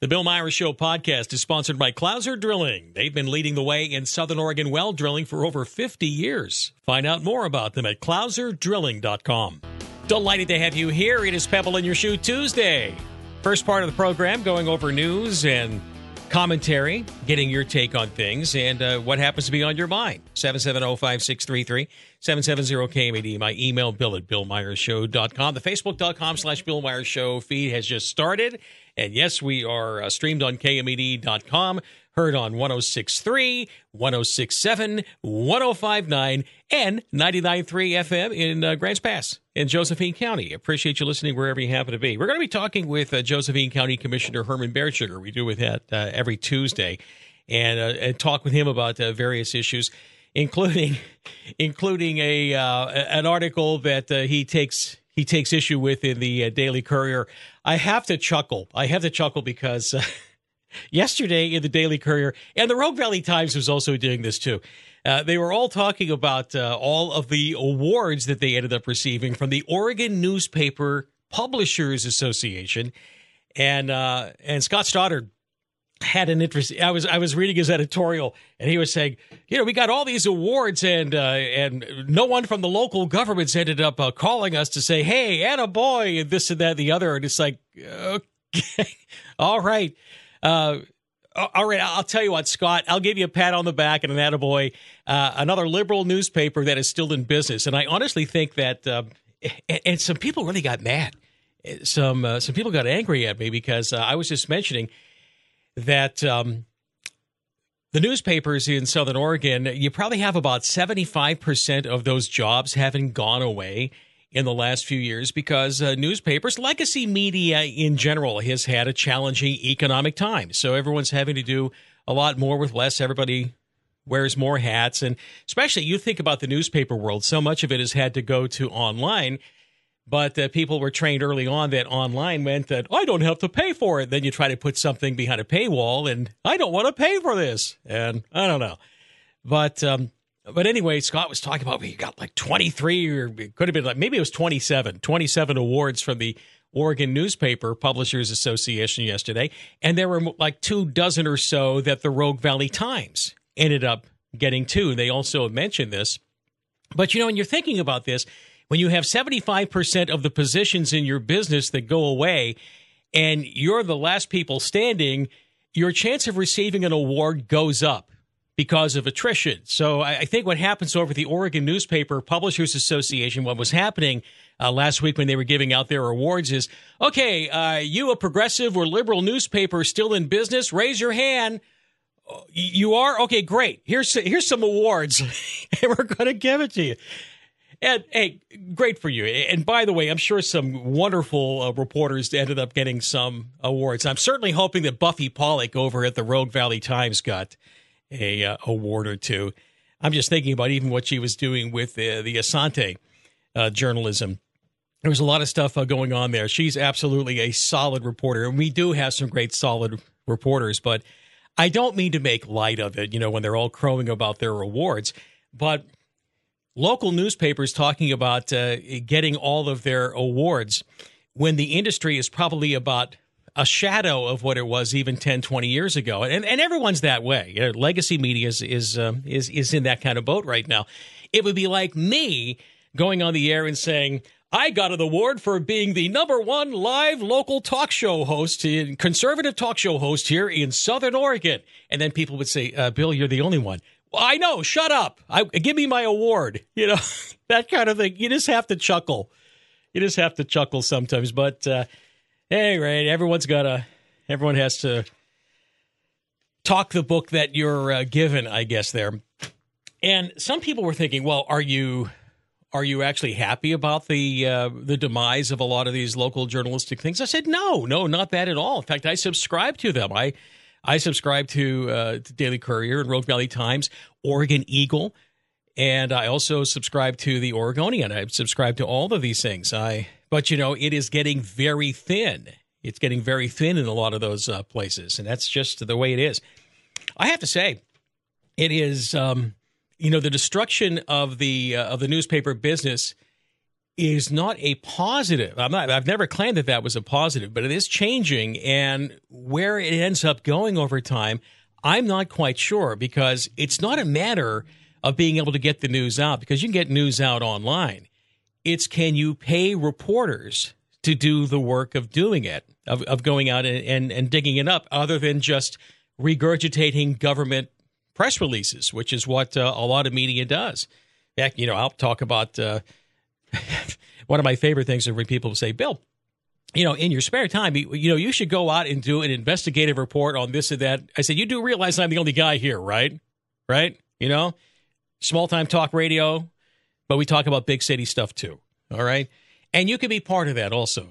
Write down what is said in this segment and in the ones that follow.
The Bill Myers Show podcast is sponsored by Clouser Drilling. They've been leading the way in Southern Oregon well drilling for over 50 years. Find out more about them at clouserdrilling.com. Delighted to have you here. It is Pebble in Your Shoe Tuesday. First part of the program, going over news and commentary, getting your take on things and what happens to be on your mind. 770-5633, 770-KMAD. My email, bill@billmyershow.com. The facebook.com/Bill Myers Show feed has just started. And yes, we are streamed on KMED.com, heard on 106.3, 106.7, 105.9, and 99.3 FM in Grants Pass in Josephine County. Appreciate you listening wherever you happen to be. We're going to be talking with Josephine County Commissioner Herman Bearsugar. We do with that every Tuesday, and talk with him about various issues, including an article that he takes issue with in the Daily Courier. I have to chuckle because yesterday in the Daily Courier, and the Rogue Valley Times was also doing this too, they were all talking about all of the awards that they ended up receiving from the Oregon Newspaper Publishers Association. And Scott Stoddard had an interest. I was reading his editorial, and he was saying, we got all these awards, and no one from the local governments ended up calling us to say, hey, attaboy, and this and that and the other. And it's like, okay, all right. All right, I'll tell you what, Scott, I'll give you a pat on the back and an attaboy. Another liberal newspaper that is still in business. And I honestly think that, and some people really got mad. Some people got angry at me because I was just mentioning that the newspapers in Southern Oregon, you probably have about 75% of those jobs having gone away in the last few years because newspapers, legacy media in general, has had a challenging economic time. So everyone's having to do a lot more with less. Everybody wears more hats. And especially you think about the newspaper world, so much of it has had to go to online. But people were trained early on that online meant that I don't have to pay for it. Then you try to put something behind a paywall, and I don't want to pay for this. And I don't know. But anyway, Scott was talking about we got like 23, or it could have been like maybe it was 27 awards from the Oregon Newspaper Publishers Association yesterday. And there were like 24 or so that the Rogue Valley Times ended up getting too. They also mentioned this. But, when you're thinking about this, when you have 75% of the positions in your business that go away and you're the last people standing, your chance of receiving an award goes up because of attrition. So I think what happens over the Oregon Newspaper Publishers Association, what was happening last week when they were giving out their awards is, okay, you a progressive or liberal newspaper still in business, raise your hand. You are? Okay, great. Here's some awards, and we're going to give it to you. And, hey, great for you. And by the way, I'm sure some wonderful reporters ended up getting some awards. I'm certainly hoping that Buffy Pollock over at the Rogue Valley Times got a award or two. I'm just thinking about even what she was doing with the Asante journalism. There was a lot of stuff going on there. She's absolutely a solid reporter, and we do have some great solid reporters. But I don't mean to make light of it, when they're all crowing about their awards. But local newspapers talking about getting all of their awards when the industry is probably about a shadow of what it was even 10, 20 years ago. And everyone's that way. Legacy media is in that kind of boat right now. It would be like me going on the air and saying, I got an award for being the #1 live local talk show host, conservative talk show host here in Southern Oregon. And then people would say, Bill, you're the only one. Well, I know. Shut up. Give me my award. That kind of thing. You just have to chuckle. Sometimes. But anyway, everyone has to talk the book that you're given, I guess, there. And some people were thinking, well, are you actually happy about the demise of a lot of these local journalistic things? I said, no, not that at all. In fact, I subscribe to them. I subscribe to Daily Courier and Rogue Valley Times, Oregon Eagle, and I also subscribe to the Oregonian. I subscribe to all of these things. But it is getting very thin. It's getting very thin in a lot of those places, and that's just the way it is. I have to say, it is, the destruction of the newspaper business is not a positive. I've never claimed that that was a positive, but it is changing. And where it ends up going over time, I'm not quite sure, because it's not a matter of being able to get the news out, because you can get news out online. It's, can you pay reporters to do the work of doing it, of going out and digging it up, other than just regurgitating government press releases, which is what a lot of media does. Heck, I'll talk about one of my favorite things are when people say, Bill, in your spare time, you should go out and do an investigative report on this or that. I said, you do realize I'm the only guy here, right? Right? Small time talk radio, but we talk about big city stuff too. All right. And you can be part of that also.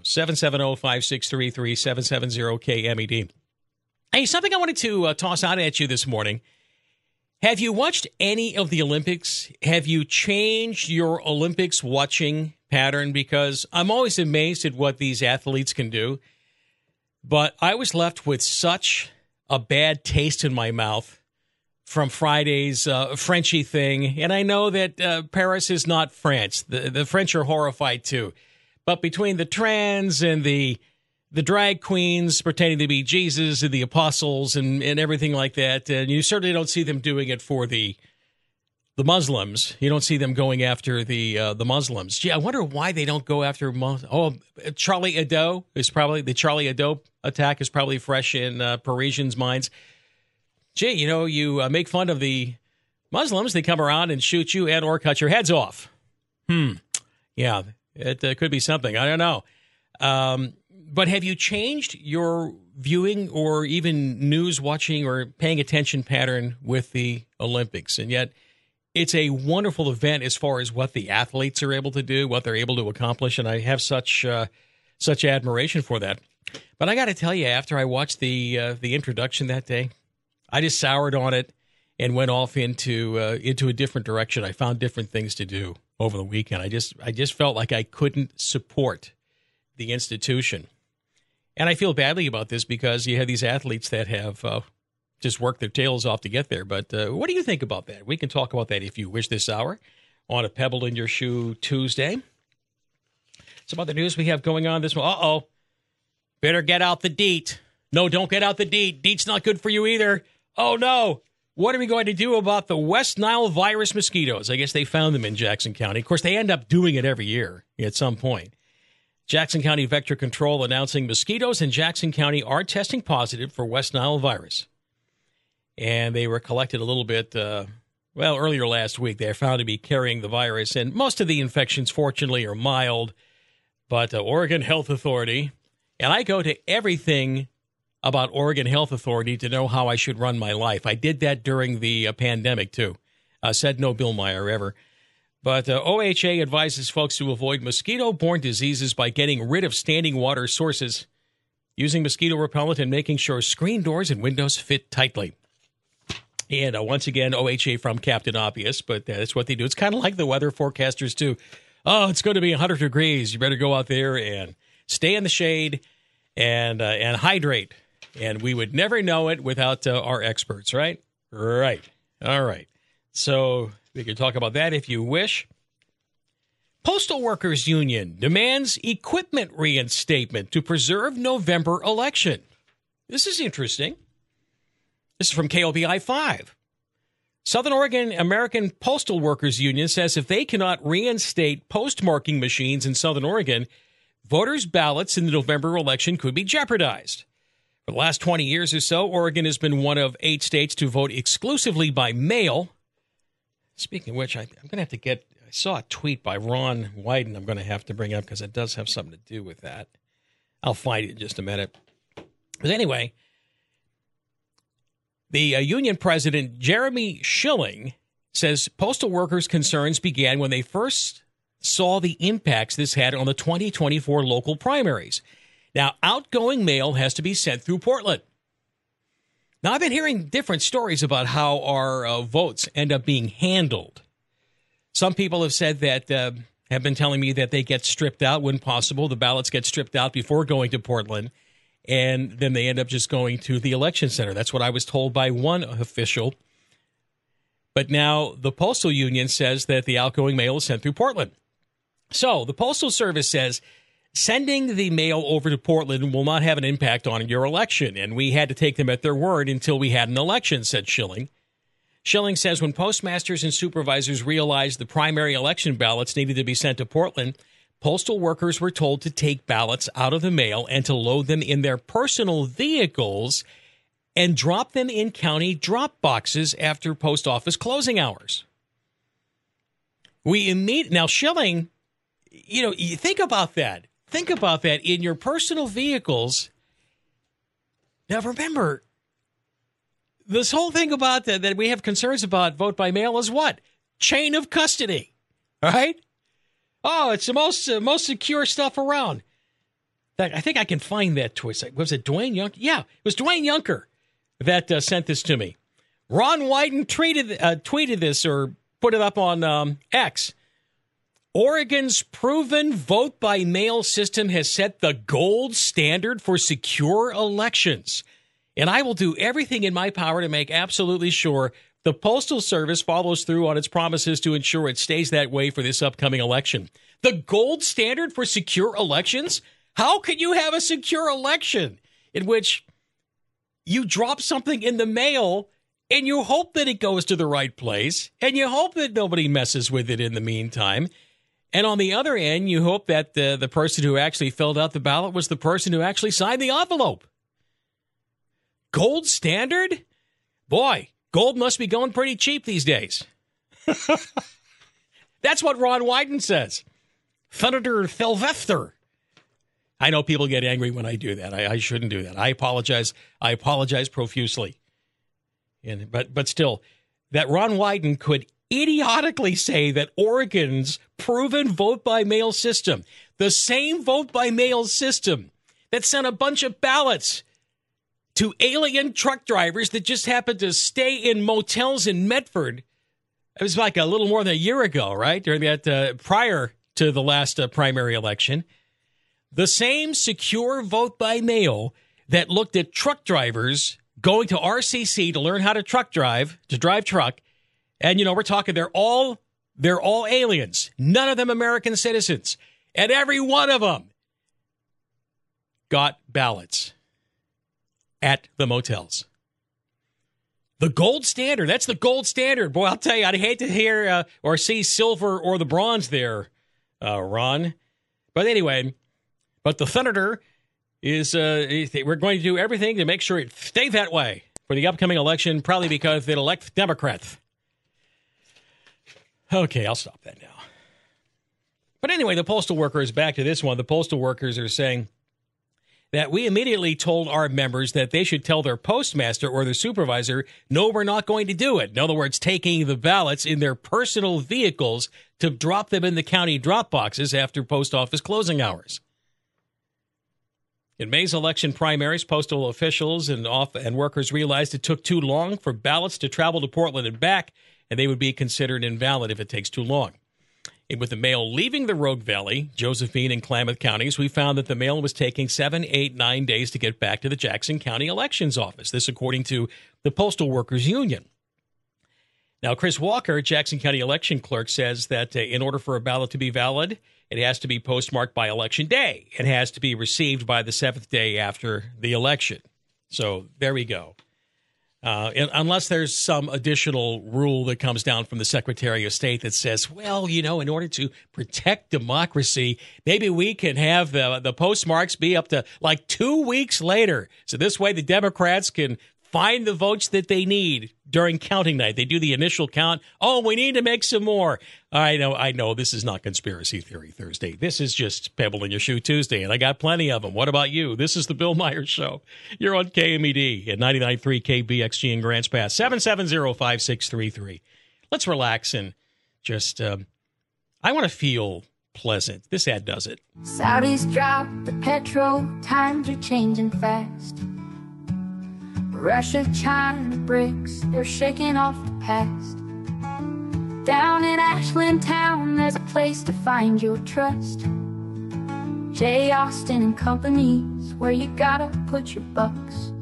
770-5633-770-KMED. Hey, something I wanted to toss out at you this morning. Have you watched any of the Olympics? Have you changed your Olympics watching pattern? Because I'm always amazed at what these athletes can do. But I was left with such a bad taste in my mouth from Friday's Frenchy thing. And I know that Paris is not France. The French are horrified too. But between the trans and the drag queens pretending to be Jesus and the apostles and everything like that, and you certainly don't see them doing it for the Muslims. You don't see them going after the Muslims. Gee, I wonder why they don't go after Charlie Hebdo is probably the Charlie Hebdo attack is probably fresh in Parisians' minds. Gee, you make fun of the Muslims, they come around and shoot you and or cut your heads off. Yeah, it could be something. I don't know. But have you changed your viewing or even news watching or paying attention pattern with the Olympics? And yet it's a wonderful event as far as what the athletes are able to do, what they're able to accomplish. And I have such admiration for that. But I got to tell you, after I watched the introduction that day, I just soured on it and went off into a different direction. I found different things to do over the weekend. I just felt like I couldn't support the institution. And I feel badly about this because you have these athletes that have just worked their tails off to get there. But what do you think about that? We can talk about that if you wish this hour on a Pebble in Your Shoe Tuesday. Some other news we have going on this one. Uh-oh. Better get out the DEET. No, don't get out the DEET. DEET's not good for you either. Oh, no. What are we going to do about the West Nile virus mosquitoes? I guess they found them in Jackson County. Of course, they end up doing it every year at some point. Jackson County Vector Control announcing mosquitoes in Jackson County are testing positive for West Nile virus. And they were collected a little bit, earlier last week. They are found to be carrying the virus. And most of the infections, fortunately, are mild. But Oregon Health Authority, and I go to everything about Oregon Health Authority to know how I should run my life. I did that during the pandemic, too. Said no Bill Meyer ever. But OHA advises folks to avoid mosquito-borne diseases by getting rid of standing water sources, using mosquito repellent, and making sure screen doors and windows fit tightly. And once again, OHA from Captain Obvious, but that's what they do. It's kind of like the weather forecasters, too. Oh, it's going to be 100 degrees. You better go out there and stay in the shade and hydrate. And we would never know it without our experts, right? Right. All right. So we can talk about that if you wish. Postal Workers Union demands equipment reinstatement to preserve November election. This is interesting. This is from KOBI 5. Southern Oregon American Postal Workers Union says if they cannot reinstate postmarking machines in Southern Oregon, voters' ballots in the November election could be jeopardized. For the last 20 years or so, Oregon has been one of 8 states to vote exclusively by mail. Speaking of which, I'm going to have to I saw a tweet by Ron Wyden I'm going to have to bring up because it does have something to do with that. I'll find it in just a minute. But anyway, the union president, Jeremy Schilling, says postal workers' concerns began when they first saw the impacts this had on the 2024 local primaries. Now, outgoing mail has to be sent through Portland. Now, I've been hearing different stories about how our votes end up being handled. Some people have said that, have been telling me that they get stripped out when possible. The ballots get stripped out before going to Portland, and then they end up just going to the election center. That's what I was told by one official. But now the postal union says that the outgoing mail is sent through Portland. So the Postal Service says sending the mail over to Portland will not have an impact on your election, and we had to take them at their word until we had an election, said Schilling. Schilling says when postmasters and supervisors realized the primary election ballots needed to be sent to Portland, postal workers were told to take ballots out of the mail and to load them in their personal vehicles and drop them in county drop boxes after post office closing hours. Now, Schilling, you think about that. Think about that in your personal vehicles. Now, remember, this whole thing about that we have concerns about vote by mail is what? Chain of custody, right? Oh, it's the most secure stuff around. I think I can find that twist. Was it Dwayne Yunker? Yeah, it was Dwayne Yunker that sent this to me. Ron Wyden tweeted this or put it up on X. Oregon's proven vote-by-mail system has set the gold standard for secure elections. And I will do everything in my power to make absolutely sure the Postal Service follows through on its promises to ensure it stays that way for this upcoming election. The gold standard for secure elections? How can you have a secure election in which you drop something in the mail and you hope that it goes to the right place and you hope that nobody messes with it in the meantime? And on the other end, you hope that the person who actually filled out the ballot was the person who actually signed the envelope. Gold standard? Boy, gold must be going pretty cheap these days. That's what Ron Wyden says. Senator Sylvester. I know people get angry when I do that. I shouldn't do that. I apologize. I apologize profusely. But still, that Ron Wyden could idiotically say that Oregon's proven vote-by-mail system, the same vote-by-mail system that sent a bunch of ballots to alien truck drivers that just happened to stay in motels in Medford. It was like a little more than a year ago, right? During that prior to the last primary election. The same secure vote by mail that looked at truck drivers going to RCC to learn how to drive truck. And, we're talking they're all aliens. None of them American citizens. And every one of them got ballots at the motels. The gold standard. That's the gold standard. Boy, I'll tell you, I'd hate to hear or see silver or the bronze there, Ron. But anyway, the senator is, we're going to do everything to make sure it stays that way for the upcoming election, probably because they'll elect Democrats. Okay, I'll stop that now. But anyway, the postal workers, back to this one, the postal workers are saying that we immediately told our members that they should tell their postmaster or their supervisor, no, we're not going to do it. In other words, taking the ballots in their personal vehicles to drop them in the county drop boxes after post office closing hours. In May's election primaries, postal officials and workers realized it took too long for ballots to travel to Portland and back, and they would be considered invalid if it takes too long. And with the mail leaving the Rogue Valley, Josephine, and Klamath counties, we found that the mail was taking 7, 8, 9 days to get back to the Jackson County Elections Office. This according to the Postal Workers Union. Now, Chris Walker, Jackson County election clerk, says that in order for a ballot to be valid, it has to be postmarked by Election Day. It has to be received by the 7th day after the election. So there we go. Unless there's some additional rule that comes down from the Secretary of State that says, well, in order to protect democracy, maybe we can have the postmarks be up to like 2 weeks later. So this way the Democrats can find the votes that they need during counting night. They do the initial count. Oh, we need to make some more. I know this is not Conspiracy Theory Thursday. This is just Pebble in Your Shoe Tuesday, and I got plenty of them. What about you? This is the Bill Myers Show. You're on KMED at 99.3 KBXG in Grants Pass, 770-5633. Let's relax and just, I want to feel pleasant. This ad does it. Saudis drop the petrol, times are changing fast. Russia, China, BRICS, they're shaking off the past. Down in Ashland Town, there's a place to find your trust. J. Austin and Company's where you gotta put your bucks.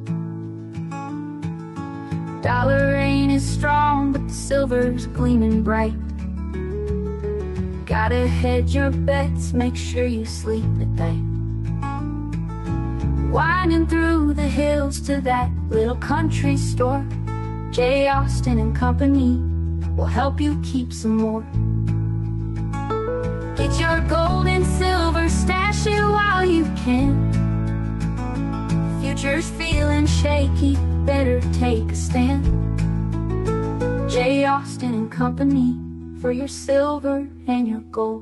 Dollar ain't as strong, but the silver's gleaming bright. Gotta hedge your bets, make sure you sleep at night. Winding through the hills to that little country store, J. Austin and Company will help you keep some more. Get your gold and silver, stash it while you can. Future's feeling shaky, better take a stand. J. Austin and Company, for your silver and your gold.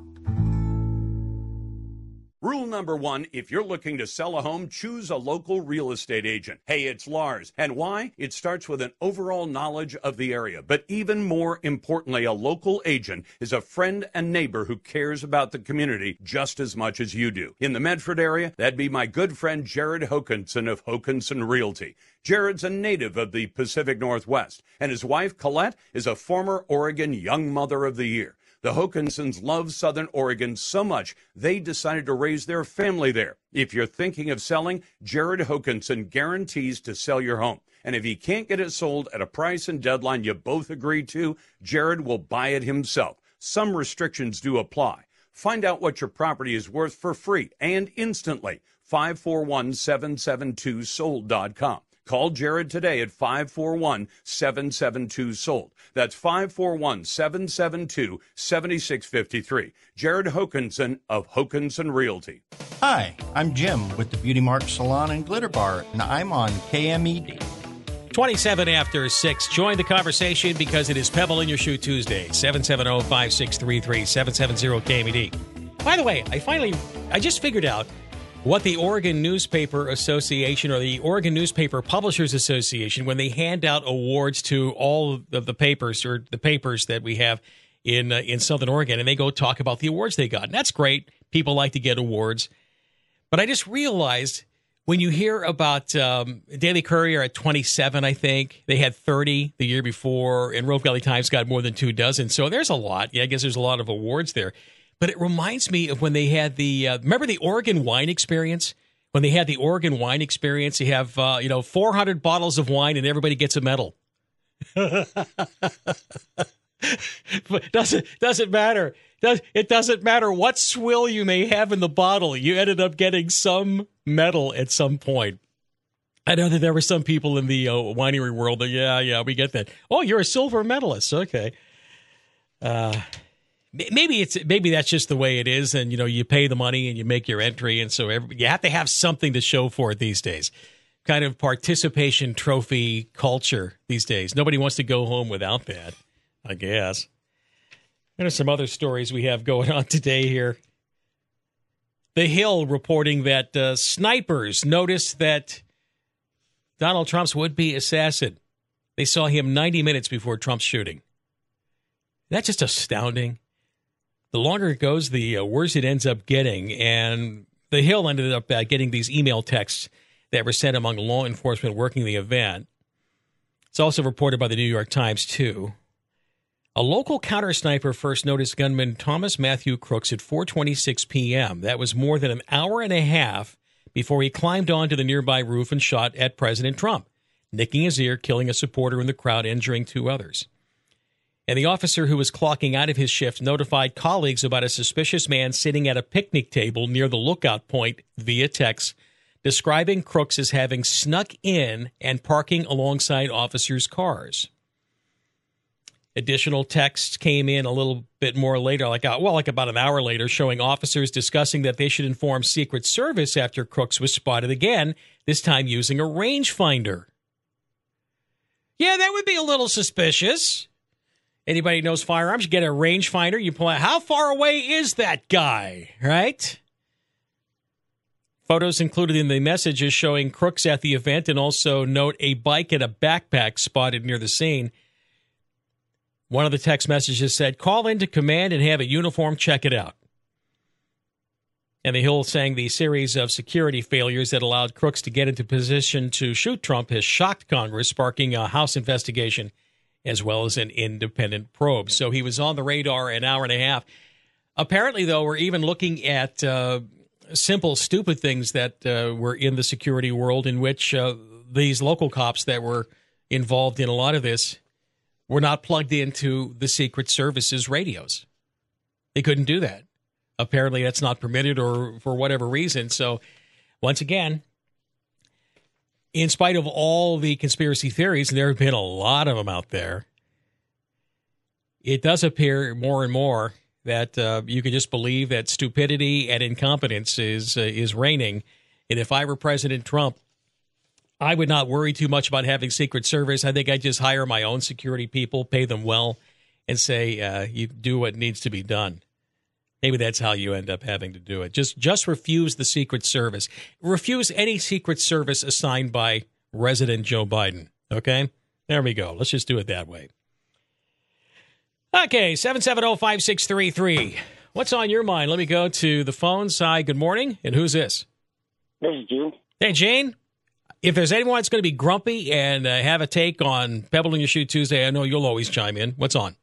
Rule number 1, if you're looking to sell a home, choose a local real estate agent. Hey, it's Lars. And why? It starts with an overall knowledge of the area. But even more importantly, a local agent is a friend and neighbor who cares about the community just as much as you do. In the Medford area, that'd be my good friend Jared Hokanson of Hokanson Realty. Jared's a native of the Pacific Northwest, and his wife, Colette, is a former Oregon Young Mother of the Year. The Hokansons love Southern Oregon so much, they decided to raise their family there. If you're thinking of selling, Jared Hokanson guarantees to sell your home. And if he can't get it sold at a price and deadline you both agree to, Jared will buy it himself. Some restrictions do apply. Find out what your property is worth for free and instantly. 541-772-SOLD.com. Call Jared today at 541-772-SOLD. That's 541-772-7653. Jared Hokanson of Hokanson Realty. Hi, I'm Jim with the Beauty Mark Salon and Glitter Bar, and I'm on KMED. 27 after 6. Join the conversation because it is Pebble in Your Shoe Tuesday. 770-5633, 770-KMED. By the way, I just figured out what the Oregon Newspaper Association or the Oregon Newspaper Publishers Association, when they hand out awards to all of the papers or the papers that we have in Southern Oregon, and they go talk about the awards they got. And that's great. People like to get awards. But I just realized when you hear about Daily Courier at 27, I think, they had 30 the year before, and Rogue Valley Times got more than 24. So there's a lot. Yeah, I guess there's a lot of awards there. But it reminds me of when they had remember the Oregon Wine Experience? When they had the Oregon Wine Experience, you have, 400 bottles of wine and everybody gets a medal. But doesn't matter. It doesn't matter what swill you may have in the bottle. You ended up getting some medal at some point. I know that there were some people in the winery world that, yeah, we get that. Oh, you're a silver medalist. Okay. Maybe that's just the way it is, and you pay the money and you make your entry, and so you have to have something to show for it these days. Kind of participation trophy culture these days. Nobody wants to go home without that, I guess. There are some other stories we have going on today here. The Hill reporting that snipers noticed that Donald Trump's would-be assassin, they saw him 90 minutes before Trump's shooting. That's just astounding. The longer it goes, the worse it ends up getting. And the Hill ended up getting these email texts that were sent among law enforcement working the event. It's also reported by the New York Times, too. A local counter-sniper first noticed gunman Thomas Matthew Crooks at 4:26 p.m. That was more than an hour and a half before he climbed onto the nearby roof and shot at President Trump, nicking his ear, killing a supporter in the crowd, injuring 2 others. And the officer who was clocking out of his shift notified colleagues about a suspicious man sitting at a picnic table near the lookout point via text, describing Crooks as having snuck in and parking alongside officers' cars. Additional texts came in a little bit more later, like about an hour later, showing officers discussing that they should inform Secret Service after Crooks was spotted again, this time using a rangefinder. Yeah, that would be a little suspicious. Anybody who knows firearms, you get a rangefinder, you pull out, how far away is that guy, right? Photos included in the messages showing Crooks at the event, and also note a bike and a backpack spotted near the scene. One of the text messages said, call into command and have a uniform check it out. And the Hill saying the series of security failures that allowed Crooks to get into position to shoot Trump has shocked Congress, sparking a House investigation as well as an independent probe. So he was on the radar an hour and a half. Apparently, though, we're even looking at simple, stupid things that were in the security world in which these local cops that were involved in a lot of this were not plugged into the Secret Service's radios. They couldn't do that. Apparently that's not permitted or for whatever reason. So once again, in spite of all the conspiracy theories, and there have been a lot of them out there, it does appear more and more that you can just believe that stupidity and incompetence is reigning. And if I were President Trump, I would not worry too much about having Secret Service. I think I'd just hire my own security people, pay them well, and say, you do what needs to be done. Maybe that's how you end up having to do it. Just refuse the Secret Service. Refuse any Secret Service assigned by President Joe Biden. Okay? There we go. Let's just do it that way. Okay, 770-5633. What's on your mind? Let me go to the phones. Hi, good morning. And who's this? This is Gene. Hey, Jane. If there's anyone that's going to be grumpy and have a take on Pebble in Your Shoe Tuesday, I know you'll always chime in. What's on?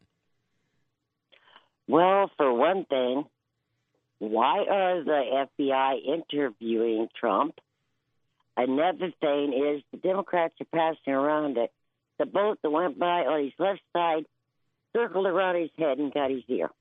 Well, for one thing, why are the FBI interviewing Trump? Another thing is the Democrats are passing around it. The boat that went by on his left side circled around his head and got his ear.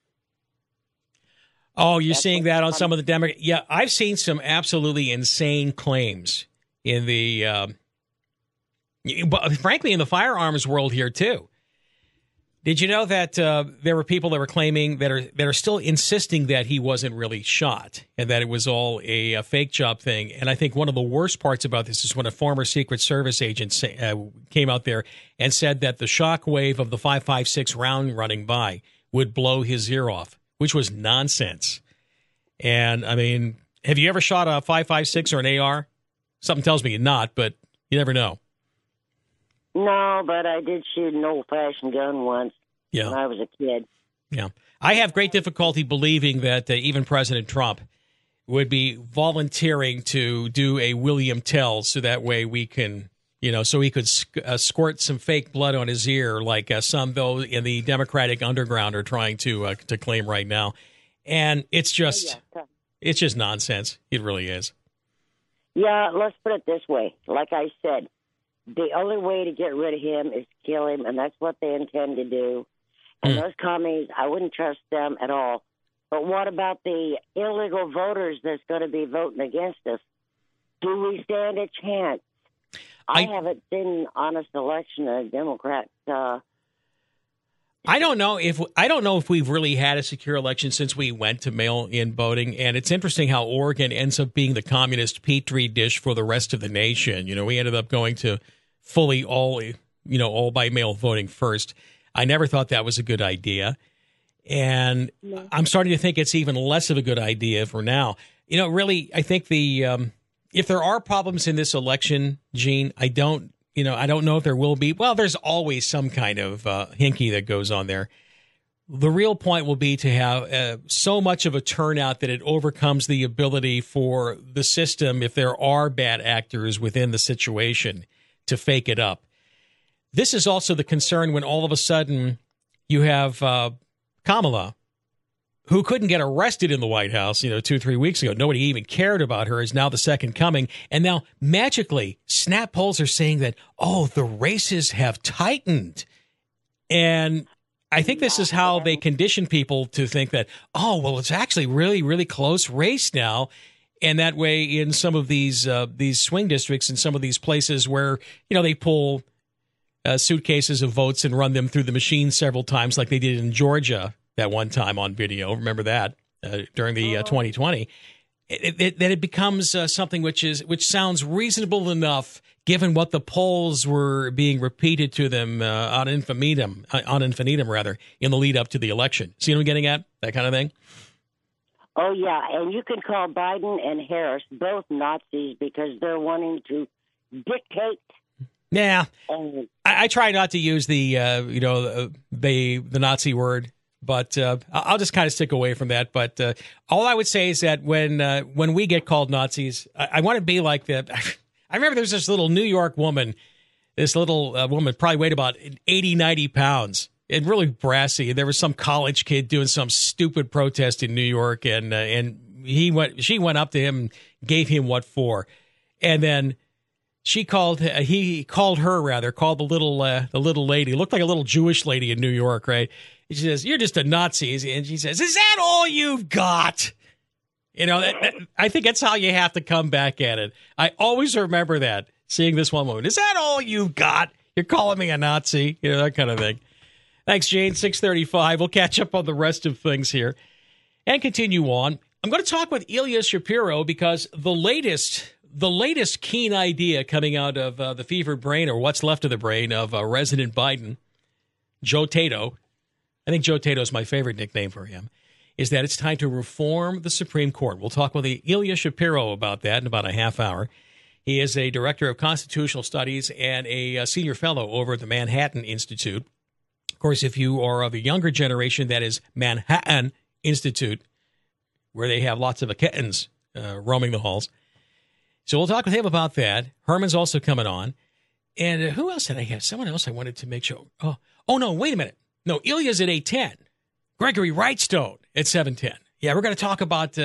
Oh, you're seeing that on some of the Democrats? Yeah, I've seen some absolutely insane claims in the, frankly, in the firearms world here, too. Did you know that there were people that were claiming that are still insisting that he wasn't really shot and that it was all a fake job thing? And I think one of the worst parts about this is when a former Secret Service agent came out there and said that the shock wave of the 5.56 round running by would blow his ear off, which was nonsense. And, I mean, have you ever shot a 5.56 or an AR? Something tells me you're not, but you never know. No, but I did shoot an old-fashioned gun once when I was a kid. Yeah. I have great difficulty believing that even President Trump would be volunteering to do a William Tell so that way we can, so he could squirt some fake blood on his ear like some, though, in the Democratic underground are trying to claim right now. And it's just nonsense. It really is. Yeah, let's put it this way. Like I said, the only way to get rid of him is to kill him, and that's what they intend to do. And those commies, I wouldn't trust them at all. But what about the illegal voters that's going to be voting against us? Do we stand a chance? I haven't seen an honest election of Democrats. I don't know if we've really had a secure election since we went to mail-in voting, and it's interesting how Oregon ends up being the communist petri dish for the rest of the nation. We ended up going to fully all by mail voting first. I never thought that was a good idea, and I'm starting to think it's even less of a good idea for now. Really, I think if there are problems in this election, Gene, I don't know if there will be. Well, there's always some kind of hinky that goes on there. The real point will be to have so much of a turnout that it overcomes the ability for the system, if there are bad actors within the situation, to fake it up. This is also the concern when all of a sudden you have Kamala, who couldn't get arrested in the White House, 2-3 weeks ago. Nobody even cared about her, is now the second coming. And now, magically, snap polls are saying that, the races have tightened. And I think this is how they condition people to think that, it's actually really, really close race now. And that way, in some of these swing districts and some of these places where, they pull suitcases of votes and run them through the machine several times like they did in Georgia that one time on video. Remember that during the 2020. It becomes something which sounds reasonable enough given what the polls were being repeated to them on infinitum in the lead up to the election. See what I'm getting at? That kind of thing. Oh yeah, and you can call Biden and Harris both Nazis because they're wanting to dictate. Yeah, I try not to use the Nazi word. But I'll just kind of stick away from that. But all I would say is that when we get called Nazis, I want to be like that. I remember there was this little New York woman. This little woman probably weighed about 80, 90 pounds and really brassy. There was some college kid doing some stupid protest in New York, and she went up to him and gave him what for. And then he called the little lady. It looked like a little Jewish lady in New York, right? She says, "You're just a Nazi." And she says, "Is that all you've got?" You know, I think that's how you have to come back at it. I always remember that, seeing this one woman. "Is that all you've got? You're calling me a Nazi?" You know, that kind of thing. Thanks, Jane. 6:35. We'll catch up on the rest of things here and continue on. I'm going to talk with Ilya Shapiro because the latest keen idea coming out of the fevered brain, or what's left of the brain, of President Biden, Joe Tato, I think Joe Tato is my favorite nickname for him, is that it's time to reform the Supreme Court. We'll talk with Ilya Shapiro about that in about a half hour. He is a director of constitutional studies and a senior fellow over at the Manhattan Institute. Of course, if you are of a younger generation, that is Manhattan Institute, where they have lots of kittens roaming the halls. So we'll talk with him about that. Herman's also coming on. And who else did I have? Someone else I wanted to make sure. Oh no, wait a minute. No, Ilya's at 8:10. Gregory Wrightstone at 7:10. Yeah, we're going to talk about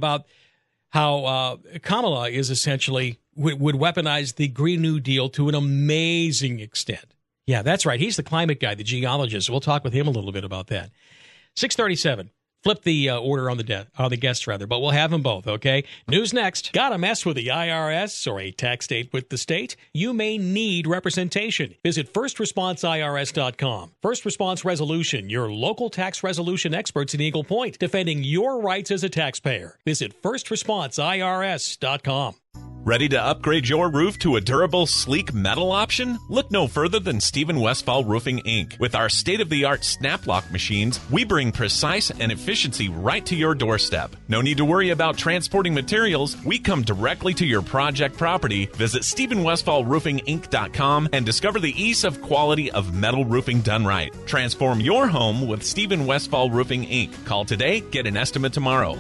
how Kamala is essentially would weaponize the Green New Deal to an amazing extent. Yeah, that's right. He's the climate guy, the geologist. We'll talk with him a little bit about that. 6:37. Flip the order on the guests, rather, but we'll have them both, okay? News next. Got a mess with the IRS or a tax date with the state? You may need representation. Visit FirstResponseIRS.com. First Response Resolution, your local tax resolution experts in Eagle Point, defending your rights as a taxpayer. Visit FirstResponseIRS.com. Ready to upgrade your roof to a durable, sleek metal option? Look no further than Stephen Westfall Roofing, Inc. With our state-of-the-art snap-lock machines, we bring precise and efficiency right to your doorstep. No need to worry about transporting materials. We come directly to your project property. Visit StephenWestfallRoofingInc.com and discover the ease of quality of metal roofing done right. Transform your home with Stephen Westfall Roofing, Inc. Call today, get an estimate tomorrow.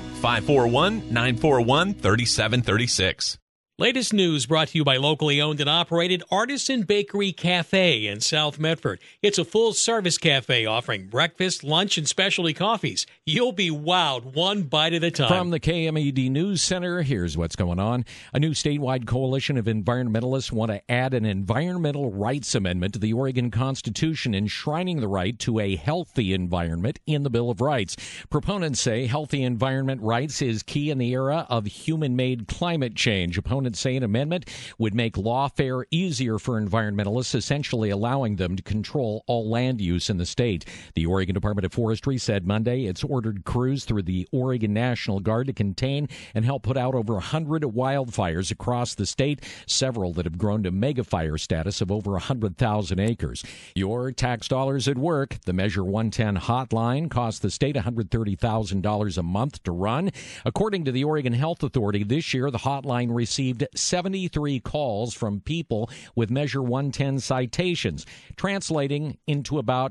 541-941-3736. Latest news brought to you by locally owned and operated Artisan Bakery Cafe in South Medford. It's a full-service cafe offering breakfast, lunch, and specialty coffees. You'll be wowed one bite at a time. From the KMED News Center, here's what's going on. A new statewide coalition of environmentalists want to add an environmental rights amendment to the Oregon Constitution, enshrining the right to a healthy environment in the Bill of Rights. Proponents say healthy environment rights is key in the era of human-made climate change. Opponents say an amendment would make lawfare easier for environmentalists, essentially allowing them to control all land use in the state. The Oregon Department of Forestry said Monday it's ordered crews through the Oregon National Guard to contain and help put out over 100 wildfires across the state, several that have grown to megafire status of over 100,000 acres. Your tax dollars at work. The Measure 110 hotline costs the state $130,000 a month to run. According to the Oregon Health Authority, this year the hotline received 73 calls from people with Measure 110 citations, translating into about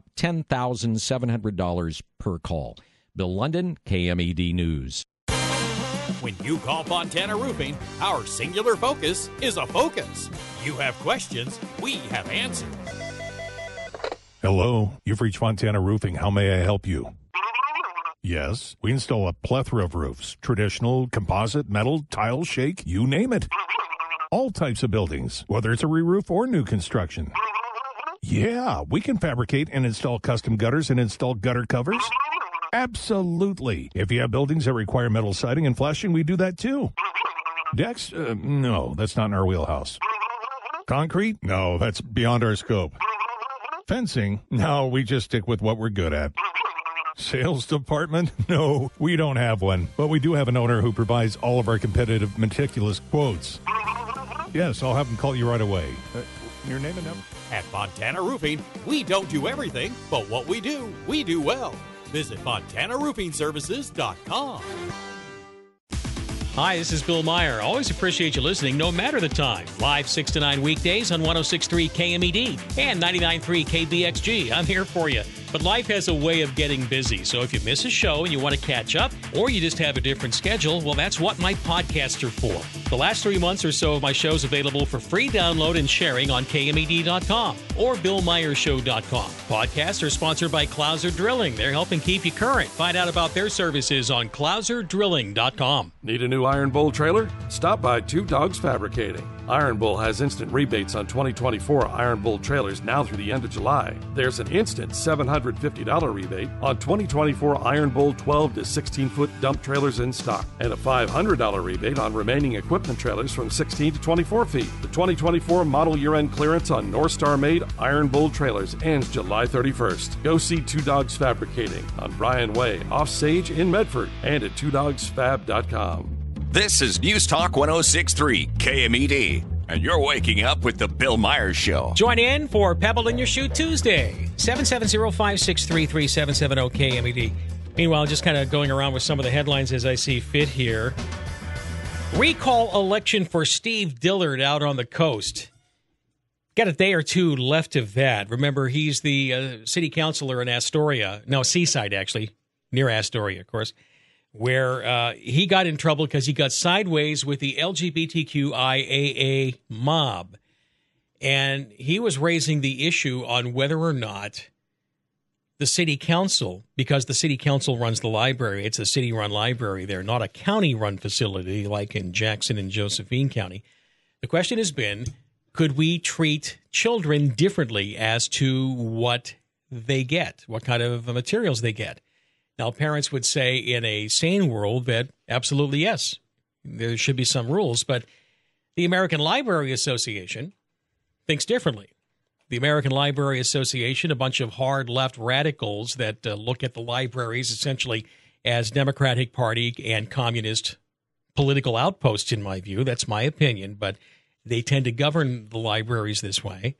$10,700 per call. Bill London, KMED News. When you call Fontana Roofing, our singular focus is a focus. You have questions, we have answers. Hello, you've reached Fontana Roofing. How may I help you? Yes, we install a plethora of roofs, traditional, composite, metal, tile, shake, you name it. All types of buildings, whether it's a re-roof or new construction. Yeah, we can fabricate and install custom gutters and install gutter covers. Absolutely. If you have buildings that require metal siding and flashing, we do that too. Decks? No, that's not in our wheelhouse. Concrete? No, that's beyond our scope. Fencing? No, we just stick with what we're good at. Sales department? No, we don't have one. But we do have an owner who provides all of our competitive, meticulous quotes. Yes, I'll have him call you right away. Your name and number? At Fontana Roofing, we don't do everything, but what we do well. Visit FontanaRoofingServices.com. Hi, this is Bill Meyer. Always appreciate you listening, no matter the time. Live 6 to 9 weekdays on 106.3 KMED and 99.3 KBXG. I'm here for you. But life has a way of getting busy, so if you miss a show and you want to catch up, or you just have a different schedule, well, that's what my podcasts are for. The last 3 months or so of my shows available for free download and sharing on KMED.com or BillMeyerShow.com. Podcasts are sponsored by Clouser Drilling. They're helping keep you current. Find out about their services on ClouserDrilling.com. Need a new iron bowl trailer? Stop by Two Dogs Fabricating. Iron Bull has instant rebates on 2024 Iron Bull trailers now through the end of July. There's an instant $750 rebate on 2024 Iron Bull 12 to 16-foot dump trailers in stock, and a $500 rebate on remaining equipment trailers from 16 to 24 feet. The 2024 model year-end clearance on North Star-made Iron Bull trailers ends July 31st. Go see Two Dogs Fabricating on Bryan Way, off Sage in Medford, and at twodogsfab.com. This is News Talk 106.3 KMED, and you're waking up with the Bill Myers Show. Join in for Pebble in Your Shoe Tuesday, 770-563-3770 KMED. Meanwhile, just kind of going around with some of the headlines as I see fit here. Recall election for Steve Dillard out on the coast. Got a day or two left of that. Remember, he's the city councilor in Astoria. No, Seaside, actually, near Astoria, of course, where he got in trouble because he got sideways with the LGBTQIAA mob. And he was raising the issue on whether or not the city council, because the city council runs the library, it's a city-run library there, not a county-run facility like in Jackson and Josephine County. The question has been, could we treat children differently as to what they get, what kind of materials they get? Now, parents would say in a sane world that absolutely yes, there should be some rules, but the American Library Association thinks differently. The American Library Association, a bunch of hard left radicals that look at the libraries essentially as Democratic Party and communist political outposts, in my view. That's my opinion, but they tend to govern the libraries this way.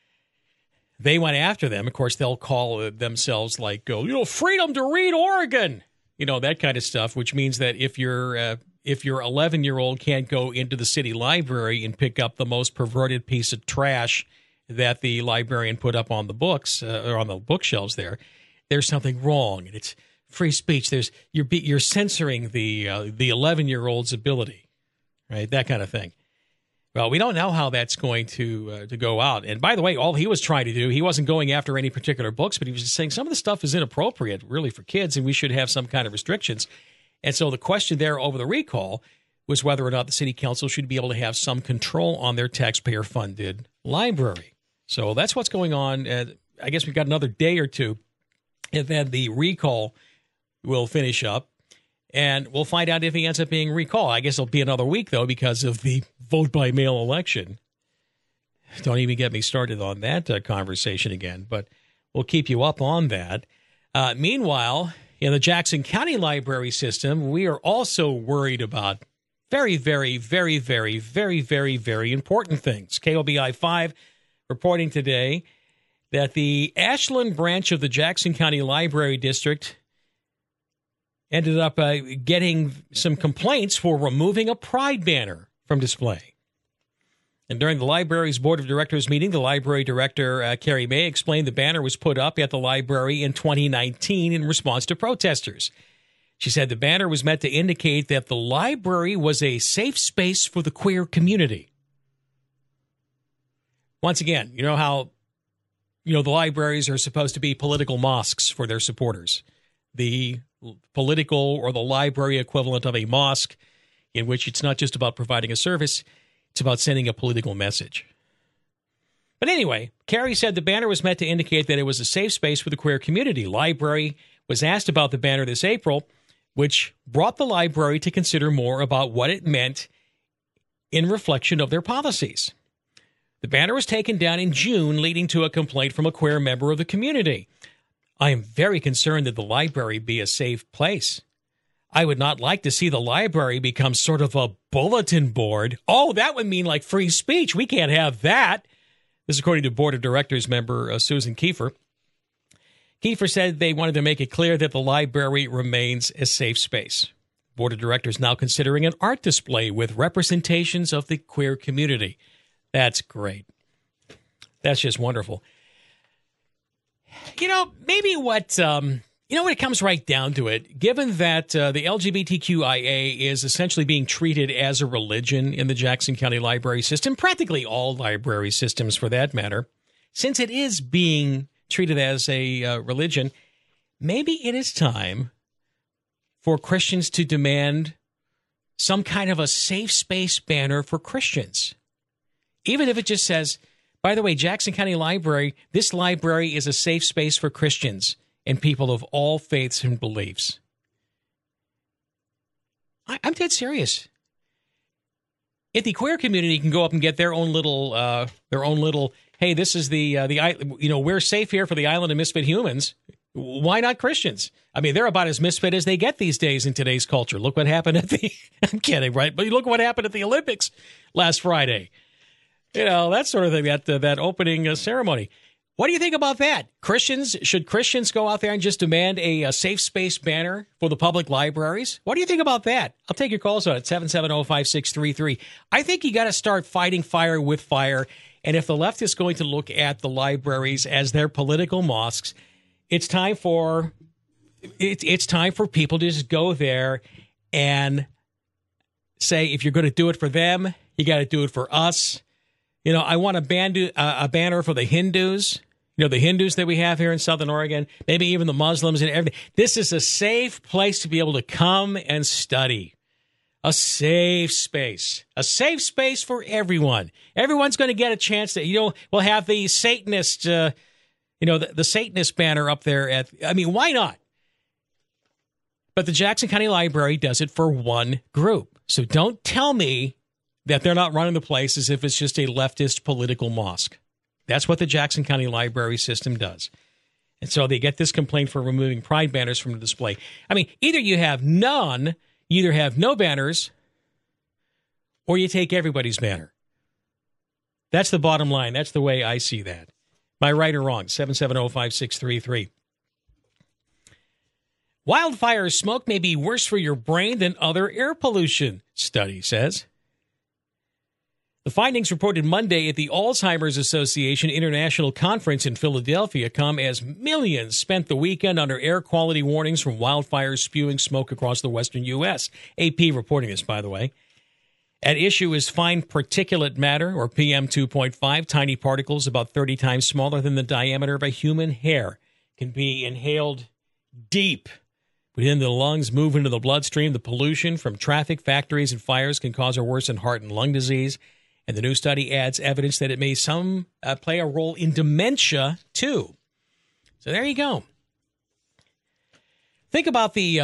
They went after them. Of course, they'll call themselves like, freedom to read Oregon, that kind of stuff, which means that if your 11-year-old can't go into the city library and pick up the most perverted piece of trash that the librarian put up on the books or on the bookshelves there's something wrong. And it's free speech. You're censoring the 11-year-old's ability, right? That kind of thing. Well, we don't know how that's going to go out. And by the way, all he was trying to do, he wasn't going after any particular books, but he was just saying some of the stuff is inappropriate, really, for kids, and we should have some kind of restrictions. And so the question there over the recall was whether or not the city council should be able to have some control on their taxpayer-funded library. So that's what's going on. I guess we've got another day or two, and then the recall will finish up. And we'll find out if he ends up being recalled. I guess it'll be another week, though, because of the vote-by-mail election. Don't even get me started on that conversation again, but we'll keep you up on that. Meanwhile, in the Jackson County Library system, we are also worried about very, very, very, very, very, very, very important things. KOBI 5 reporting today that the Ashland branch of the Jackson County Library District ended up getting some complaints for removing a pride banner from display. And during the library's board of directors meeting, the library director, Carrie May, explained the banner was put up at the library in 2019 in response to protesters. She said the banner was meant to indicate that the library was a safe space for the queer community. Once again, you know how, the libraries are supposed to be political mosques for their supporters. The political or the library equivalent of a mosque, in which it's not just about providing a service, it's about sending a political message. But anyway, Carrie said the banner was meant to indicate that it was a safe space for the queer community. Library was asked about the banner this April, which brought the library to consider more about what it meant in reflection of their policies. The banner was taken down in June, leading to a complaint from a queer member of the community. I am very concerned that the library be a safe place. I would not like to see the library become sort of a bulletin board. Oh, that would mean like free speech. We can't have that. This is according to Board of Directors member Susan Kiefer. Kiefer said they wanted to make it clear that the library remains a safe space. Board of Directors now considering an art display with representations of the queer community. That's great. That's just wonderful. Maybe what, when it comes right down to it, given that the LGBTQIA is essentially being treated as a religion in the Jackson County Library system, practically all library systems for that matter, since it is being treated as a religion, maybe it is time for Christians to demand some kind of a safe space banner for Christians. Even if it just says, by the way, Jackson County Library, this library is a safe space for Christians and people of all faiths and beliefs. I'm dead serious. If the queer community can go up and get their own little, hey, this is we're safe here for the island of misfit humans. Why not Christians? I mean, they're about as misfit as they get these days in today's culture. Look what happened I'm kidding, right? But look what happened at the Olympics last Friday. That sort of thing, that opening ceremony. What do you think about that? Should Christians go out there and just demand a safe space banner for the public libraries? What do you think about that? I'll take your calls on it, 770-5633. I think you got to start fighting fire with fire. And if the left is going to look at the libraries as their political mosques, it's time for people to just go there and say, if you're going to do it for them, you got to do it for us. I want a banner for the Hindus, the Hindus that we have here in Southern Oregon, maybe even the Muslims and everything. This is a safe place to be able to come and study. A safe space for everyone. Everyone's going to get a chance to, we'll have the Satanist, the Satanist banner up there why not? But the Jackson County Library does it for one group. So don't tell me that they're not running the place as if it's just a leftist political mosque. That's what the Jackson County Library system does. And so they get this complaint for removing pride banners from the display. Either you have none, you either have no banners, or you take everybody's banner. That's the bottom line. That's the way I see that. Am I right or wrong? 770-5633. Wildfire smoke may be worse for your brain than other air pollution, study says. The findings reported Monday at the Alzheimer's Association International Conference in Philadelphia come as millions spent the weekend under air quality warnings from wildfires spewing smoke across the western U.S. AP reporting this, by the way. At issue is fine particulate matter, or PM 2.5, tiny particles about 30 times smaller than the diameter of a human hair, can be inhaled deep within the lungs, move into the bloodstream. The pollution from traffic, factories, and fires can cause or worsen heart and lung disease. And the new study adds evidence that it may play a role in dementia, too. So there you go. Think about the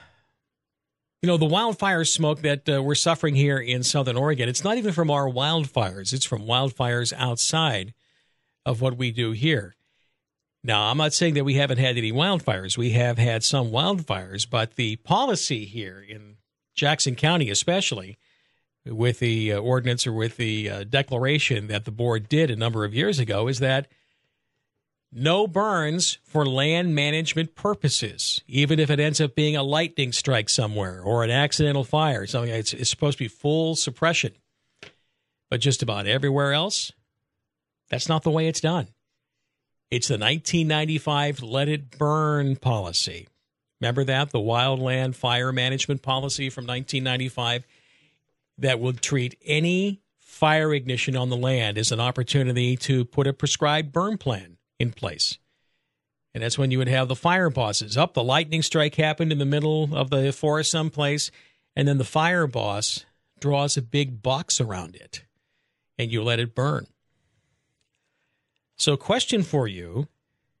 wildfire smoke that we're suffering here in Southern Oregon. It's not even from our wildfires. It's from wildfires outside of what we do here. Now, I'm not saying that we haven't had any wildfires. We have had some wildfires, but the policy here in Jackson County especially, with the ordinance or with the declaration that the board did a number of years ago, is that no burns for land management purposes, even if it ends up being a lightning strike somewhere or an accidental fire. Something it's supposed to be full suppression. But just about everywhere else, that's not the way it's done. It's the 1995 Let It Burn policy. Remember that? The wildland fire management policy from 1995 that would treat any fire ignition on the land as an opportunity to put a prescribed burn plan in place. And that's when you would have the fire bosses. The lightning strike happened in the middle of the forest someplace, and then the fire boss draws a big box around it, and you let it burn. So question for you,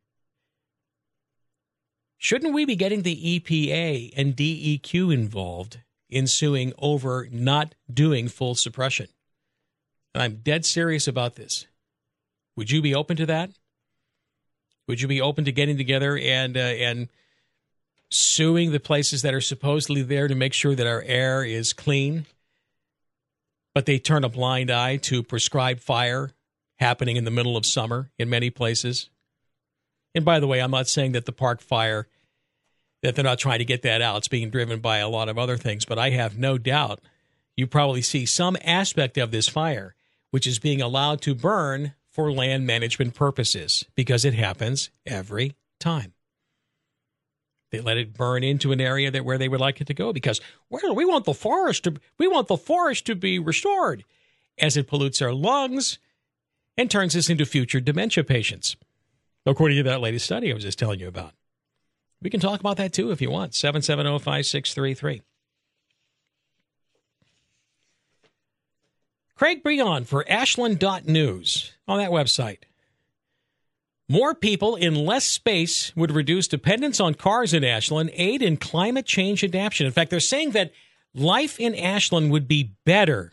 shouldn't we be getting the EPA and DEQ involved in suing over not doing full suppression? And I'm dead serious about this. Would you be open to that? Would you be open to getting together and suing the places that are supposedly there to make sure that our air is clean, but they turn a blind eye to prescribed fire happening in the middle of summer in many places? And by the way, I'm not saying that the Park Fire, that they're not trying to get that out. It's being driven by a lot of other things. But I have no doubt you probably see some aspect of this fire which is being allowed to burn for land management purposes, because it happens every time. They let it burn into an area where they would like it to go because, well, we want the forest to be restored, as it pollutes our lungs and turns us into future dementia patients, according to that latest study I was just telling you about. We can talk about that, too, if you want. 770-5633. Craig Breon for Ashland.news on that website. More people in less space would reduce dependence on cars in Ashland, aid in climate change adaptation. In fact, they're saying that life in Ashland would be better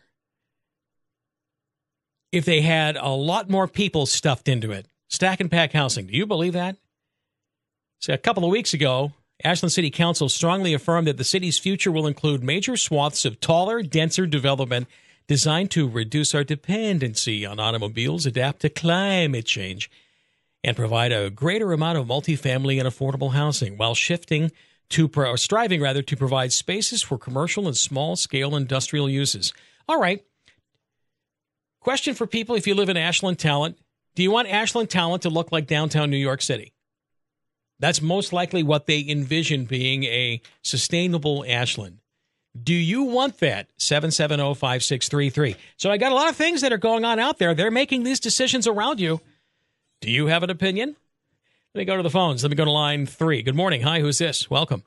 if they had a lot more people stuffed into it. Stack and pack housing. Do you believe that? So a couple of weeks ago, Ashland City Council strongly affirmed that the city's future will include major swaths of taller, denser development designed to reduce our dependency on automobiles, adapt to climate change, and provide a greater amount of multifamily and affordable housing, while striving to provide spaces for commercial and small-scale industrial uses. All right. Question for people if you live in Ashland Talent. Do you want Ashland Talent to look like downtown New York City? That's most likely what they envision being a sustainable Ashland. Do you want that? 770-5633. So I got a lot of things that are going on out there. They're making these decisions around you. Do you have an opinion? Let me go to the phones. Let me go to line 3. Good morning. Hi, who's this? Welcome.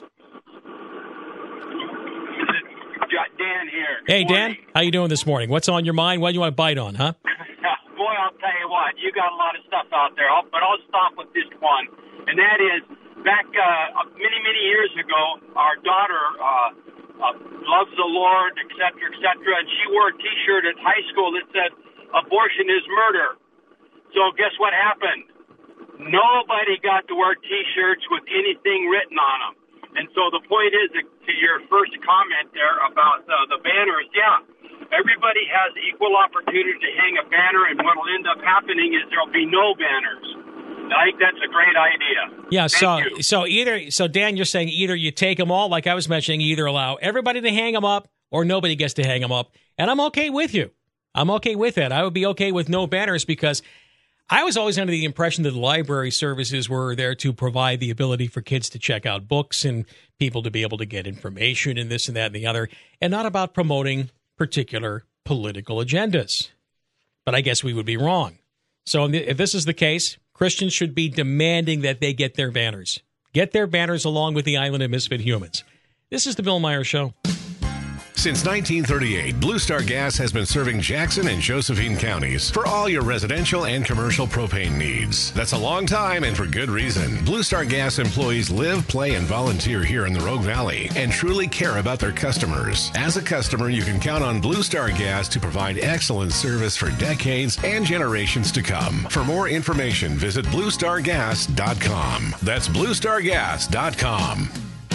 Dan here. Hey, Dan. How you doing this morning? What's on your mind? What do you want to bite on, huh? Boy, I'll tell you what. You got a lot of stuff out there. But I'll stop with this one. And that is, back many years ago, our daughter loves the Lord, et cetera, and she wore a T-shirt at high school that said, "Abortion is murder." So guess what happened? Nobody got to wear T-shirts with anything written on them. And so the point is, to your first comment there about the banners, yeah, everybody has equal opportunity to hang a banner, and what will end up happening is there will be no banners. I think that's a great idea. Yeah, so Dan, you're saying either you take them all, like I was mentioning, you either allow everybody to hang them up or nobody gets to hang them up. And I'm okay with you. I'm okay with that. I would be okay with no banners because I was always under the impression that the library services were there to provide the ability for kids to check out books and people to be able to get information and this and that and the other, and not about promoting particular political agendas. But I guess we would be wrong. So if this is the case, Christians should be demanding that they get their banners. Get their banners along with the Island of Misfit Humans. This is the Bill Meyer Show. Since 1938, Blue Star Gas has been serving Jackson and Josephine counties for all your residential and commercial propane needs. That's a long time and for good reason. Blue Star Gas employees live, play, and volunteer here in the Rogue Valley and truly care about their customers. As a customer, you can count on Blue Star Gas to provide excellent service for decades and generations to come. For more information, visit BlueStarGas.com. That's BlueStarGas.com.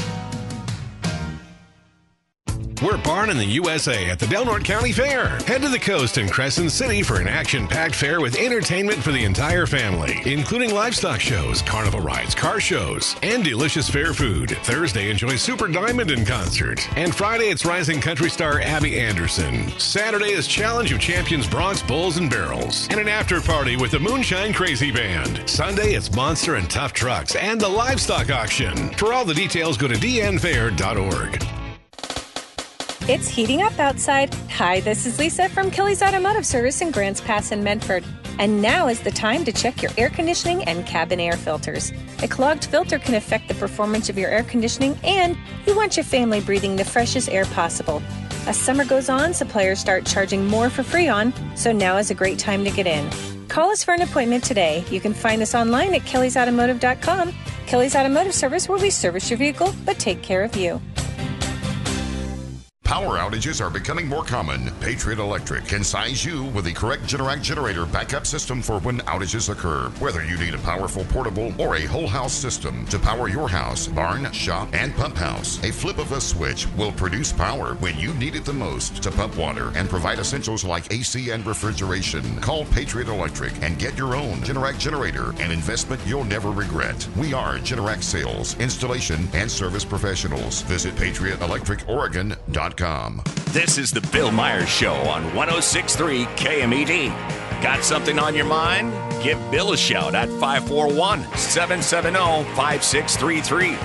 We're Barn in the USA at the Del Norte County Fair. Head to the coast in Crescent City for an action-packed fair with entertainment for the entire family, including livestock shows, carnival rides, car shows, and delicious fair food. Thursday, enjoy Super Diamond in concert. And Friday, it's rising country star Abby Anderson. Saturday is Challenge of Champions Bronx Bulls and Barrels, and an after-party with the Moonshine Crazy Band. Sunday, it's Monster and Tough Trucks and the livestock auction. For all the details, go to dnfair.org. It's heating up outside. Hi, this is Lisa from Kelly's Automotive Service in Grants Pass in Medford. And now is the time to check your air conditioning and cabin air filters. A clogged filter can affect the performance of your air conditioning, and you want your family breathing the freshest air possible. As summer goes on, suppliers start charging more for Freon, so now is a great time to get in. Call us for an appointment today. You can find us online at kellysautomotive.com. Kelly's Automotive Service, where we service your vehicle, but take care of you. Power outages are becoming more common. Patriot Electric can size you with the correct Generac generator backup system for when outages occur. Whether you need a powerful portable or a whole house system to power your house, barn, shop, and pump house, a flip of a switch will produce power when you need it the most to pump water and provide essentials like AC and refrigeration. Call Patriot Electric and get your own Generac generator, an investment you'll never regret. We are Generac sales, installation, and service professionals. Visit PatriotElectricOregon.com. This is the Bill Myers Show on 106.3 KMED. Got something on your mind? Give Bill a shout at 541-770-5633.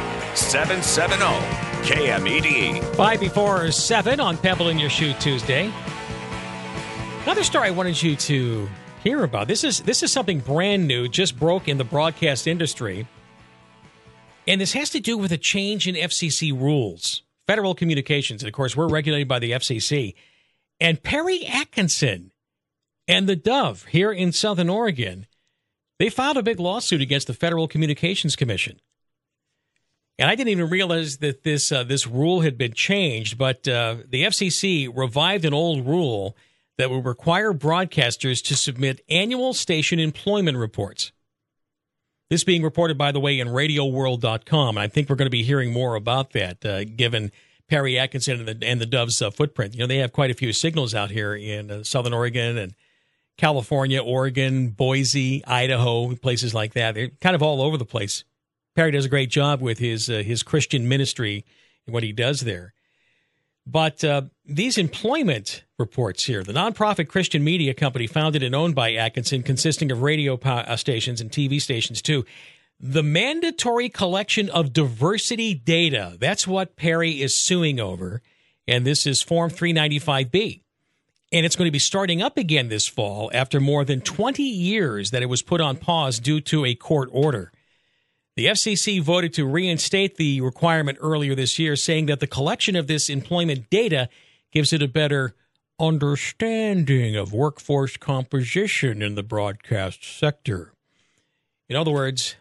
770-KMED. 5 before 7 on Pebble in Your Shoe Tuesday. Another story I wanted you to hear about. This is something brand new, just broke in the broadcast industry. And this has to do with a change in FCC rules. Federal Communications, and of course, we're regulated by the FCC. And Perry Atkinson and the Dove here in Southern Oregon, they filed a big lawsuit against the Federal Communications Commission. And I didn't even realize that this rule had been changed, but the FCC revived an old rule that would require broadcasters to submit annual station employment reports. This being reported, by the way, in RadioWorld.com. And I think we're going to be hearing more about that, given Perry Atkinson and the Dove's footprint. You know, they have quite a few signals out here in Southern Oregon and California, Oregon, Boise, Idaho, places like that. They're kind of all over the place. Perry does a great job with his Christian ministry and what he does there. But these employment reports here, the nonprofit Christian media company founded and owned by Atkinson, consisting of radio stations and TV stations too, the mandatory collection of diversity data, that's what Perry is suing over. And this is Form 395B. And it's going to be starting up again this fall after more than 20 years that it was put on pause due to a court order. The FCC voted to reinstate the requirement earlier this year, saying that the collection of this employment data gives it a better understanding of workforce composition in the broadcast sector. In other words,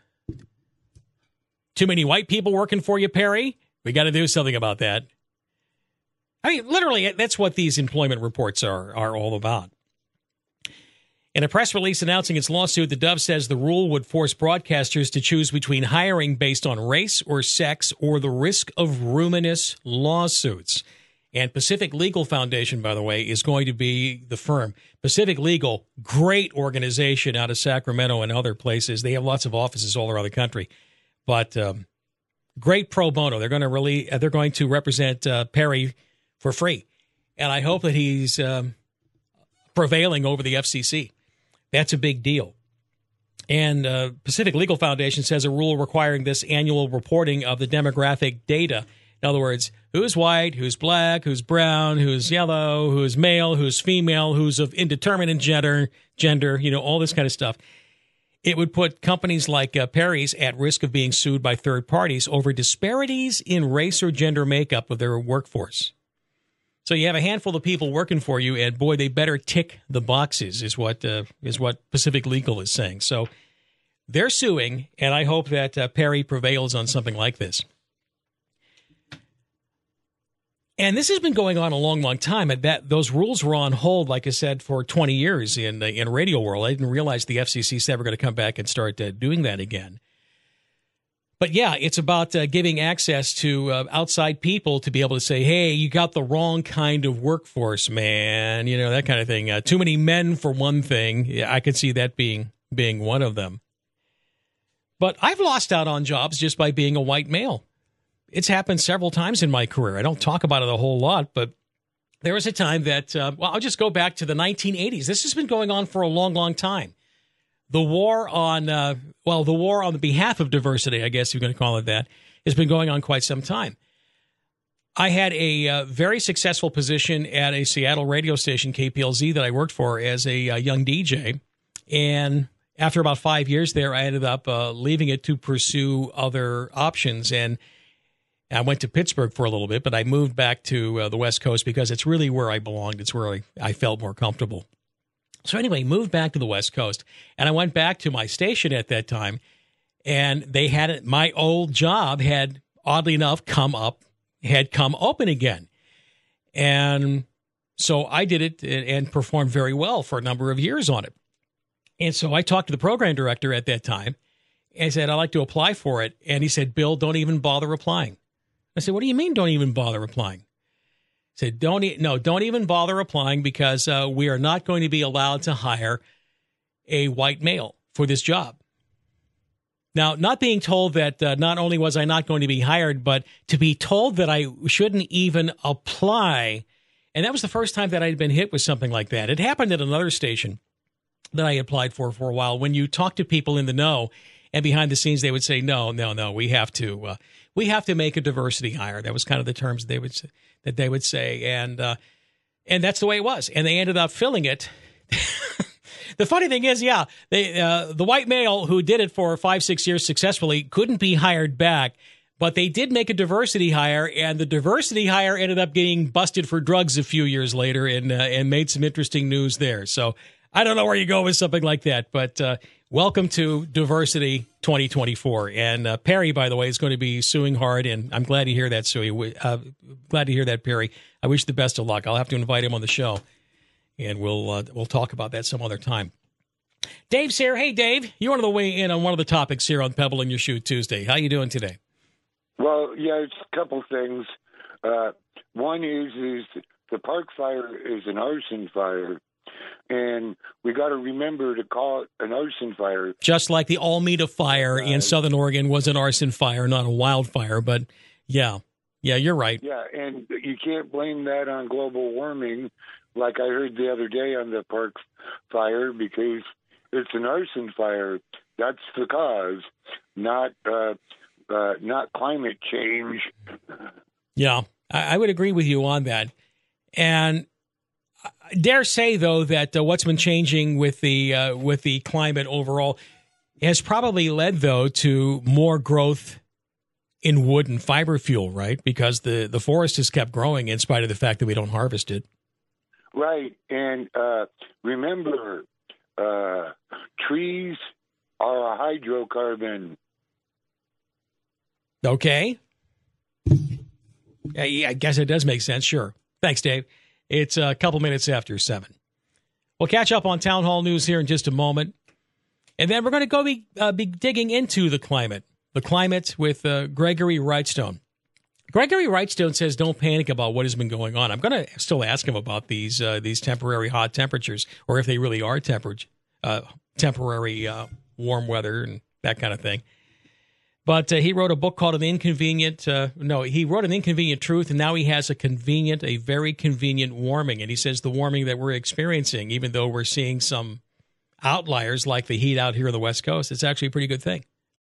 too many white people working for you, Perry? We got to do something about that. I mean, literally, that's what these employment reports are all about. In a press release announcing its lawsuit, the Dove says the rule would force broadcasters to choose between hiring based on race or sex or the risk of ruinous lawsuits. And Pacific Legal Foundation, by the way, is going to be the firm. Pacific Legal, great organization out of Sacramento and other places. They have lots of offices all around the country. But great pro bono. They're going to represent Perry for free. And I hope that he's prevailing over the FCC. That's a big deal. And Pacific Legal Foundation says a rule requiring this annual reporting of the demographic data. In other words, who's white, who's black, who's brown, who's yellow, who's male, who's female, who's of indeterminate gender, you know, all this kind of stuff. It would put companies like Perry's at risk of being sued by third parties over disparities in race or gender makeup of their workforce. So you have a handful of people working for you, and boy, they better tick the boxes, is what Pacific Legal is saying. So they're suing, and I hope that Perry prevails on something like this. And this has been going on a long, long time. And those rules were on hold, like I said, for 20 years in Radio World. I didn't realize the FCC is ever going to come back and start doing that again. But yeah, it's about giving access to outside people to be able to say, hey, you got the wrong kind of workforce, man. You know, that kind of thing. Too many men for one thing. Yeah, I could see that being one of them. But I've lost out on jobs just by being a white male. It's happened several times in my career. I don't talk about it a whole lot, but there was a time that, I'll just go back to the 1980s. This has been going on for a long, long time. The war on the behalf of diversity, I guess you're going to call it that, has been going on quite some time. I had a very successful position at a Seattle radio station, KPLZ, that I worked for as a young DJ. And after about 5 years there, I ended up leaving it to pursue other options. And I went to Pittsburgh for a little bit, but I moved back to the West Coast because it's really where I belonged. It's where I felt more comfortable. So anyway, moved back to the West Coast, and I went back to my station at that time, and they had it. My old job had, oddly enough, come open again. And so I did it and performed very well for a number of years on it. And so I talked to the program director at that time and said, I'd like to apply for it. And he said, Bill, don't even bother applying. I said, what do you mean don't even bother applying? He said, don't even bother applying because we are not going to be allowed to hire a white male for this job. Now, not being told that not only was I not going to be hired, but to be told that I shouldn't even apply. And that was the first time that I'd been hit with something like that. It happened at another station that I applied for a while. When you talk to people in the know and behind the scenes, they would say, no, we have to make a diversity hire. That was kind of the terms they would say. And that's the way it was. And they ended up filling it. The funny thing is, the white male who did it for 5-6 years successfully couldn't be hired back. But they did make a diversity hire, and the diversity hire ended up getting busted for drugs a few years later and made some interesting news there. So I don't know where you go with something like that, but welcome to Diversity 2024. And Perry, by the way, is going to be suing hard, and I'm glad to hear that, glad to hear that, Perry. I wish you the best of luck. I'll have to invite him on the show, and we'll talk about that some other time. Dave's here. Hey, Dave, you wanted to weigh in on one of the topics here on Pebble in Your Shoe Tuesday. How you doing today? Well, yeah, it's a couple things. One is the park fire is an arson fire, and we got to remember to call it an arson fire. Just like the Alameda fire in Southern Oregon was an arson fire, not a wildfire. But yeah, you're right. Yeah, and you can't blame that on global warming, like I heard the other day on the park fire, because it's an arson fire. That's the cause, not climate change. Yeah, I would agree with you on that. And I dare say, though, that what's been changing with the climate overall has probably led, though, to more growth in wood and fiber fuel, right? Because the forest has kept growing in spite of the fact that we don't harvest it. Right. And remember, trees are a hydrocarbon. Okay. Yeah, I guess it does make sense. Sure. Thanks, Dave. It's a couple minutes after 7. We'll catch up on Town Hall News here in just a moment. And then we're going to be digging into the climate with Gregory Wrightstone. Gregory Wrightstone says don't panic about what has been going on. I'm going to still ask him about these temporary hot temperatures, or if they really are temporary warm weather and that kind of thing. But he wrote a book called he wrote An Inconvenient Truth, and now he has a very convenient warming. And he says the warming that we're experiencing, even though we're seeing some outliers like the heat out here on the West Coast, it's actually a pretty good thing.